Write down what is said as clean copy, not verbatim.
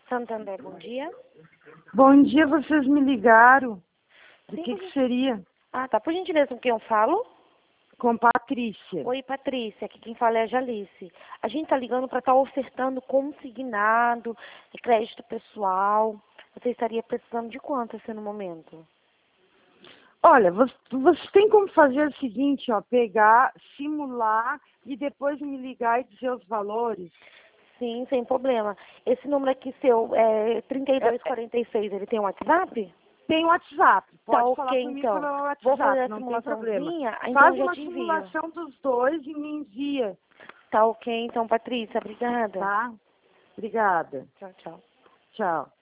Santander, bom dia. Bom dia, vocês me ligaram. Do Sim, que seria? Ah, tá. Por gentileza, com quem eu falo? Com Patrícia. Oi, Patrícia. Aqui quem fala é a Jalice. A gente tá ligando para estar ofertando consignado, crédito pessoal. Você estaria precisando de quanto assim no momento? Olha, você tem como fazer o seguinte, ó, pegar, simular e depois me ligar e dizer os valores? Sim, sem problema. Esse número aqui seu é 3246, ele tem um WhatsApp? Tem WhatsApp, Tá pode falar ok, comigo então. pelo Vou fazer WhatsApp, a não tem problema. simulaçãozinha, então eu Faz já uma te envio. simulação dos dois e me envia, Tá ok, então, Patrícia. Obrigada. tá? Obrigada. Tchau, tchau. Tchau.